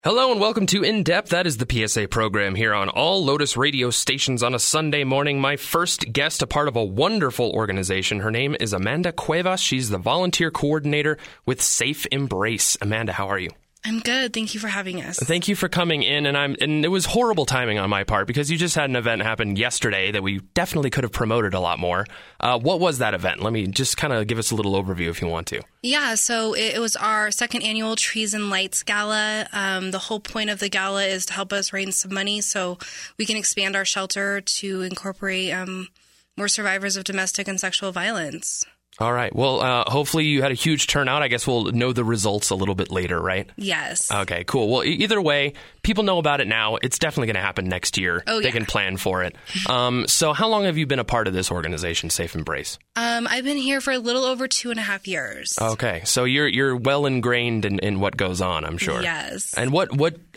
Hello and welcome to In Depth. That is the PSA program here on all Lotus radio stations on a Sunday morning. My first guest, a part of a wonderful organization. Her name is Amanda Cuevas. She's the volunteer coordinator with Safe Embrace. Amanda, how are you? I'm good. Thank you for having us. Thank you for coming in. And it was horrible timing on my part because you just had an event happen yesterday that we definitely could have promoted a lot more. What was that event? Let me just kind of give us a little overview if you want to. Yeah, so it was our second annual Trees and Lights Gala. The whole point of the gala is to help us raise some money so we can expand our shelter to incorporate more survivors of domestic and sexual violence. All right. Well, hopefully you had a huge turnout. I guess we'll know the results a little bit later, right? Yes. Okay, cool. Well, either way, people know about it now. It's definitely going to happen next year. Oh, yeah. They can plan for it. So how long have you been a part of this organization, Safe Embrace? I've been here for a little over 2.5 years. Okay. So you're well ingrained in what goes on, I'm sure. Yes. And what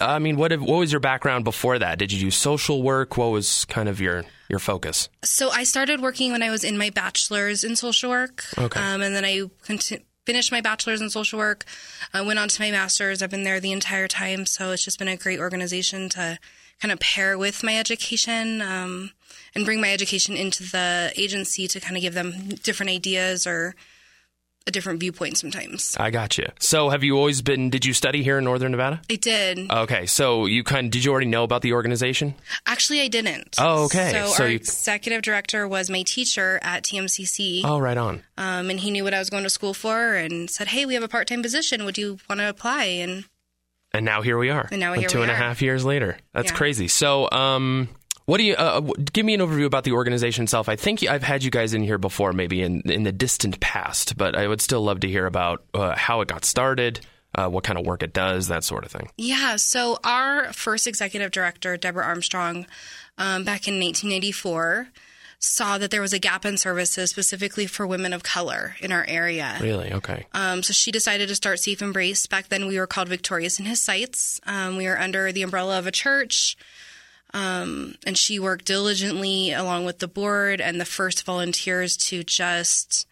was your background before that? Did you do social work? What was kind of your focus? So I started working when I was in my bachelor's in social work. Okay. And then I finished my bachelor's in social work. I went on to my master's. I've been there the entire time. So it's just been a great organization to kind of pair with my education and bring my education into the agency to kind of give them different ideas or a different viewpoint sometimes. I got you. So did you study here in Northern Nevada? I did. Okay. So did you already know about the organization? Actually, I didn't. Oh, okay. So our executive director was my teacher at TMCC. Oh, right on. And he knew what I was going to school for and said, hey, we have a part-time position. Would you want to apply? And now here we are. And now here we are. 2.5 years later. That's crazy. So, what do you give me an overview about the organization itself? I think I've had you guys in here before, maybe in the distant past, but I would still love to hear about how it got started, what kind of work it does, that sort of thing. Yeah. So our first executive director, Deborah Armstrong, back in 1994, saw that there was a gap in services specifically for women of color in our area. Really? Okay. So she decided to start Safe Embrace. Back then we were called Victorious in His Sights. We were under the umbrella of a church. And she worked diligently along with the board and the first volunteers to just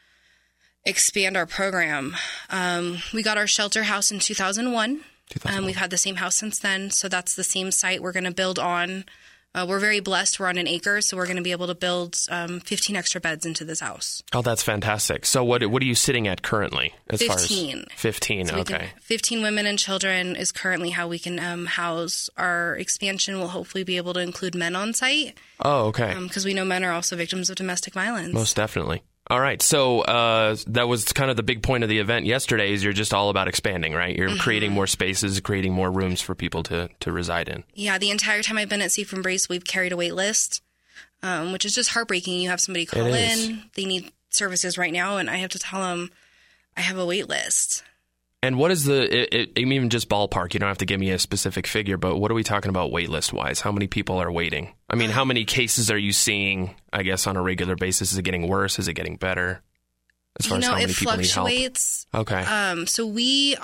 expand our program. We got our shelter house in 2001. We've had the same house since then. So that's the same site we're going to build on. We're very blessed. We're on an acre, so we're going to be able to build 15 extra beds into this house. Oh, that's fantastic. So what are you sitting at currently? 15. 15, so okay. 15 women and children is currently how we can house. Our expansion will hopefully be able to include men on site. Oh, okay. Because we know men are also victims of domestic violence. Most definitely. All right. So that was kind of the big point of the event yesterday is you're just all about expanding, right? You're creating more spaces, creating more rooms for people to reside in. Yeah. The entire time I've been at Safe Embrace, we've carried a wait list, which is just heartbreaking. You have somebody call in, they need services right now, and I have to tell them I have a wait list. And what is even just ballpark? You don't have to give me a specific figure, but what are we talking about wait list wise? How many people are waiting? I mean, how many cases are you seeing, I guess, on a regular basis? Is it getting worse? Is it getting better? As far as how many people need help? It fluctuates. Okay. So we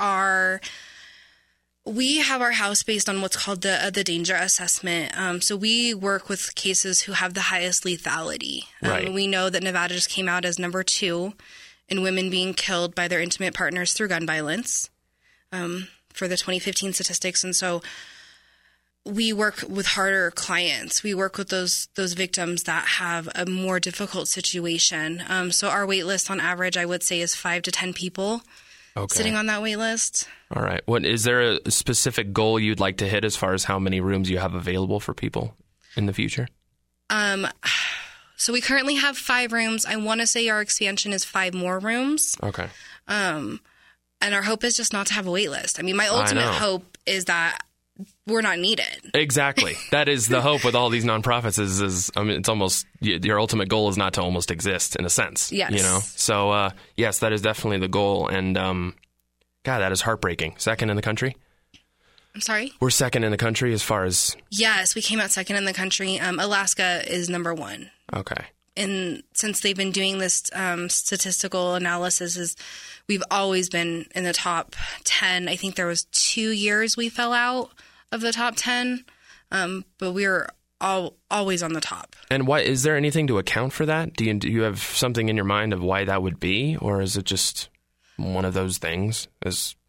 have our house based on what's called the danger assessment. So we work with cases who have the highest lethality. Right. We know that Nevada just came out as number 2 in women being killed by their intimate partners through gun violence for the 2015 statistics. And so we work with harder clients. We work with those victims that have a more difficult situation. So our wait list on average, I would say, is 5 to 10 people sitting on that wait list. All right. Is there a specific goal you'd like to hit as far as how many rooms you have available for people in the future? So we currently have 5 rooms. I want to say our expansion is 5 more rooms. Okay. And our hope is just not to have a wait list. I mean, my ultimate hope is that we're not needed. Exactly. That is the hope with all these nonprofits is I mean, it's almost, your ultimate goal is not to almost exist in a sense. Yes. You know? So, yes, that is definitely the goal. And, God, that is heartbreaking. Second in the country? I'm sorry? We're second in the country as far as... Yes, we came out second in the country. Alaska is number 1. Okay. And since they've been doing this statistical analysis, we've always been in the top 10. I think there was 2 years we fell out of the top 10, but we were always on the top. And why is there anything to account for that? Do you have something in your mind of why that would be, or is it just one of those things? As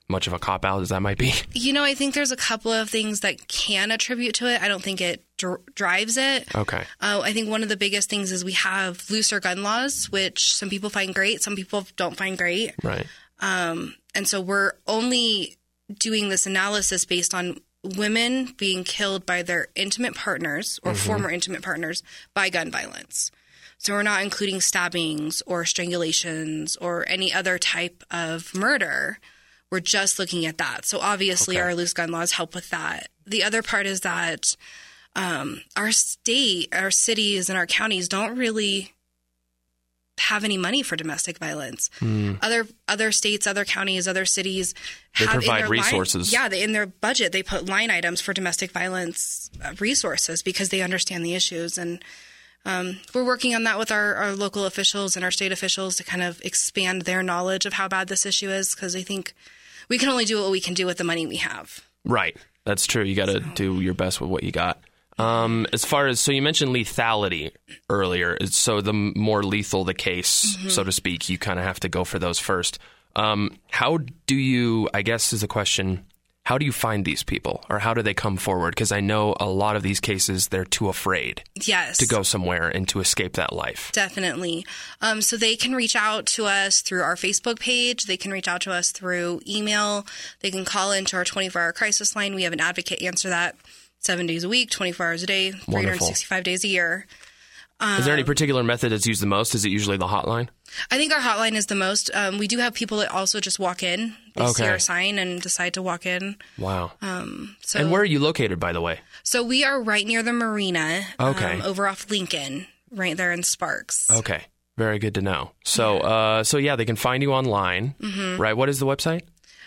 much of a cop-out as that might be? I think there's a couple of things that can attribute to it. I don't think it drives it. Okay. I think one of the biggest things is we have looser gun laws, which some people find great, some people don't find great. Right. And so we're only doing this analysis based on women being killed by their intimate partners or former intimate partners by gun violence. So we're not including stabbings or strangulations or any other type of murder. We're just looking at that. So obviously our loose gun laws help with that. The other part is that our state, our cities, and our counties don't really have any money for domestic violence. Other states, other counties, other cities they provide resources. In their budget, they put line items for domestic violence resources because they understand the issues. And we're working on that with our local officials and our state officials to kind of expand their knowledge of how bad this issue is, because I think we can only do what we can do with the money we have. Right. That's true. You got to do your best with what you got. As far as, so you mentioned lethality earlier. So the more lethal the case, so to speak, you kind of have to go for those first. How do you, I guess is the question, how do you find these people, or how do they come forward? Because I know a lot of these cases, they're too afraid to go somewhere and to escape that life. Definitely. So they can reach out to us through our Facebook page. They can reach out to us through email. They can call into our 24-hour crisis line. We have an advocate answer that 7 days a week, 24 hours a day, 365 days a year. Is there any particular method that's used the most? Is it usually the hotline? I think our hotline is the most. We do have people that also just walk in. They see our sign and decide to walk in. Wow. And where are you located, by the way? So we are right near the marina, over off Lincoln, right there in Sparks. Okay. Very good to know. So, they can find you online, right? What is the website?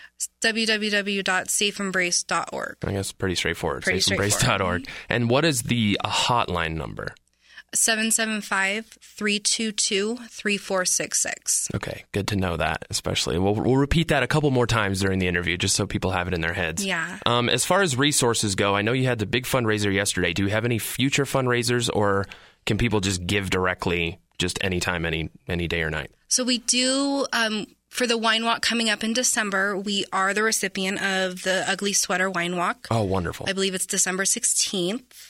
www.safeembrace.org. I guess pretty straightforward. Safeembrace.org. And what is the hotline number? 775-322-3466. Okay, good to know that, especially. We'll repeat that a couple more times during the interview, just so people have it in their heads. Yeah. As far as resources go, I know you had the big fundraiser yesterday. Do you have any future fundraisers, or can people just give directly just anytime, any day or night? So we do... for the wine walk coming up in December, we are the recipient of the Ugly Sweater Wine Walk. Oh, wonderful. I believe it's December 16th.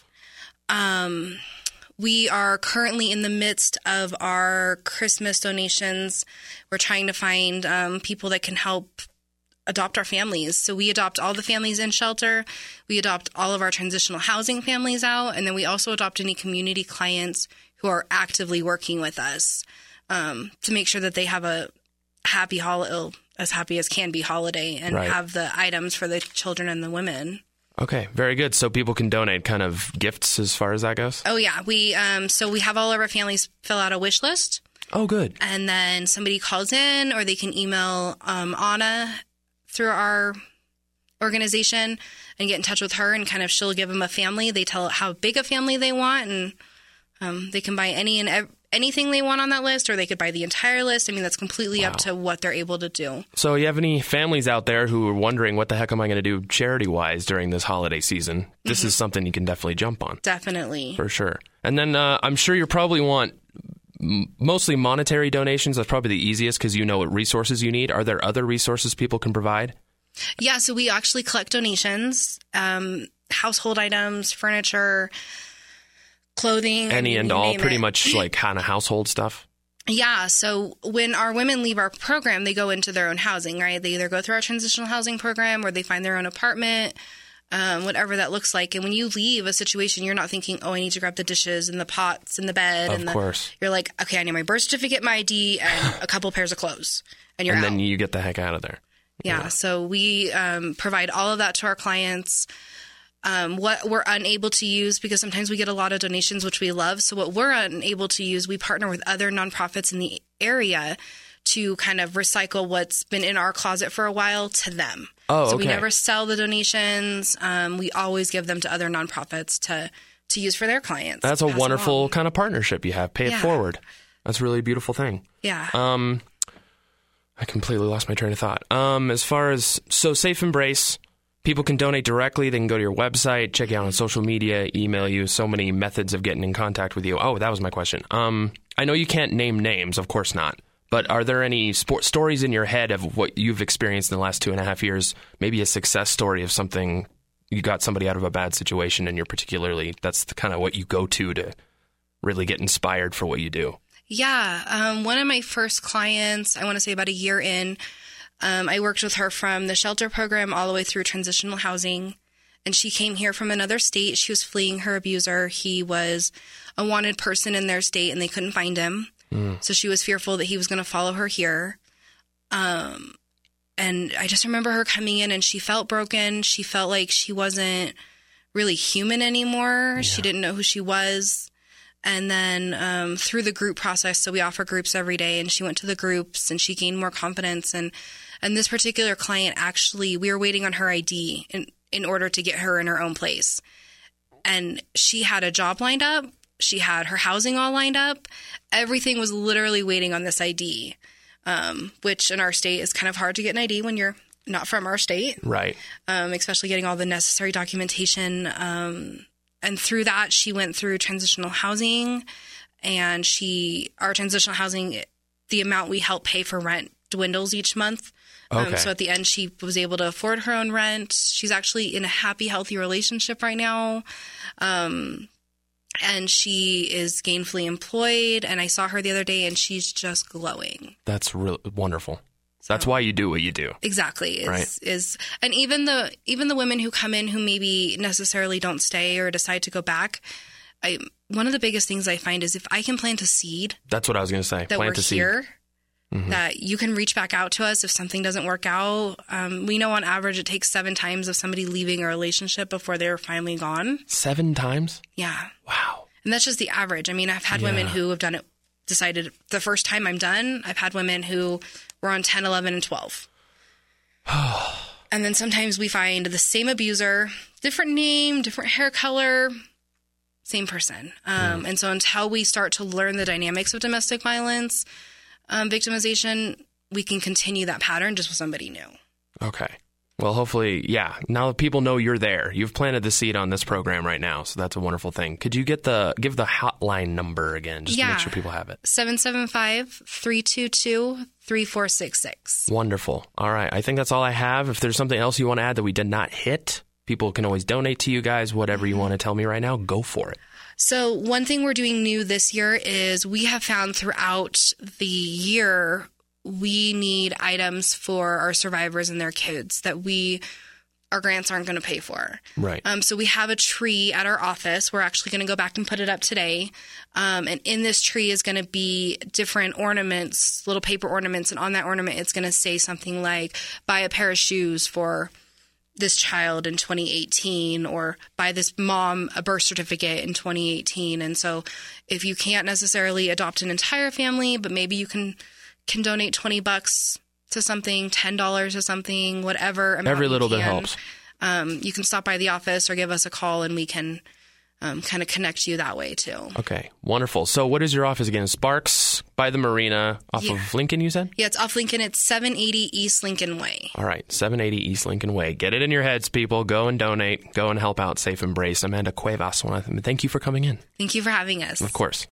We are currently in the midst of our Christmas donations. We're trying to find people that can help adopt our families. So we adopt all the families in shelter. We adopt all of our transitional housing families out. And then we also adopt any community clients who are actively working with us to make sure that they have a happy holiday, as happy as can be holiday, and have the items for the children and the women. Okay, very good. So people can donate kind of gifts as far as that goes? Oh, yeah. We have all of our families fill out a wish list. Oh, good. And then somebody calls in, or they can email Anna through our organization and get in touch with her, and kind of she'll give them a family. They tell how big a family they want, and they can buy anything they want on that list, or they could buy the entire list. I mean, that's completely up to what they're able to do. So you have any families out there who are wondering, what the heck am I going to do charity-wise during this holiday season? This is something you can definitely jump on. Definitely. For sure. And then I'm sure you probably want mostly monetary donations. That's probably the easiest because you know what resources you need. Are there other resources people can provide? Yeah, so we actually collect donations, household items, furniture, clothing. Any and all, pretty much like kind of household stuff? Yeah. So when our women leave our program, they go into their own housing, right? They either go through our transitional housing program, or they find their own apartment, whatever that looks like. And when you leave a situation, you're not thinking, oh, I need to grab the dishes and the pots and the bed. Of course. You're like, okay, I need my birth certificate, my ID, and a couple pairs of clothes. And you're out. And then you get the heck out of there. Yeah. So we provide all of that to our clients. What we're unable to use, because sometimes we get a lot of donations, which we love. So what we're unable to use, we partner with other nonprofits in the area to kind of recycle what's been in our closet for a while to them. Oh, so we never sell the donations. We always give them to other nonprofits to use for their clients. That's a wonderful kind of partnership you have. Pay it forward. That's a really beautiful thing. Yeah. I completely lost my train of thought. As far as, so Safe Embrace, people can donate directly. They can go to your website, check you out on social media, email you. So many methods of getting in contact with you. Oh, that was my question. I know you can't name names, of course not. But are there any stories in your head of what you've experienced in the last 2.5 years? Maybe a success story of something you got somebody out of a bad situation, and that's kind of what you go to really get inspired for what you do. Yeah. One of my first clients, I want to say about a year in, I worked with her from the shelter program all the way through transitional housing. And she came here from another state. She was fleeing her abuser. He was a wanted person in their state, and they couldn't find him. So she was fearful that he was going to follow her here. And I just remember her coming in, and she felt broken. She felt like she wasn't really human anymore. Yeah. She didn't know who she was. And then through the group process, so we offer groups every day, and she went to the groups, and she gained more confidence. And this particular client, actually, we were waiting on her ID in order to get her in her own place. And she had a job lined up. She had her housing all lined up. Everything was literally waiting on this ID, which in our state is kind of hard to get an ID when you're not from our state. Right. Especially getting all the necessary documentation. And through that, she went through transitional housing, and our transitional housing, the amount we help pay for rent dwindles each month. Okay. So at the end, she was able to afford her own rent. She's actually in a happy, healthy relationship right now. And she is gainfully employed. And I saw her the other day, and she's just glowing. That's really wonderful. So, that's why you do what you do. Exactly. Right. And even the women who come in who maybe necessarily don't stay or decide to go back, one of the biggest things I find is if I can plant a seed. That's what I was going to say. That we're here. Mm-hmm. That you can reach back out to us if something doesn't work out. We know on average it takes 7 times of somebody leaving a relationship before they're finally gone. 7 times? Yeah. Wow. And that's just the average. I mean, I've had women who have done it, decided the first time I'm done. I've had women who were on 10, 11, and 12. And then sometimes we find the same abuser, different name, different hair color, same person. And so until we start to learn the dynamics of domestic violence, victimization, we can continue that pattern just with somebody new. Okay. Well, hopefully, now that people know you're there, you've planted the seed on this program right now, so that's a wonderful thing. Could you give the hotline number again, just to make sure people have it? 775-322-3466. Wonderful. All right. I think that's all I have. If there's something else you want to add that we did not hit, people can always donate to you guys. Whatever you want to tell me right now, go for it. So one thing we're doing new this year is we have found throughout the year we need items for our survivors and their kids that our grants aren't going to pay for. Right. So we have a tree at our office. We're actually going to go back and put it up today. And in this tree is going to be different ornaments, little paper ornaments. And on that ornament, it's going to say something like, buy a pair of shoes for this child in 2018, or buy this mom a birth certificate in 2018. And so if you can't necessarily adopt an entire family, but maybe you can donate $20 to something, $10 to something, whatever. Every little bit helps. You can stop by the office or give us a call, and we can kind of connect you that way too. Okay, wonderful. So what is your office again? Sparks by the marina off of Lincoln, you said? Yeah, it's off Lincoln. It's 780 East Lincoln Way. All right, 780 East Lincoln Way. Get it in your heads, people. Go and donate. Go and help out Safe Embrace. Amanda Cuevas, thank you for coming in. Thank you for having us. Of course.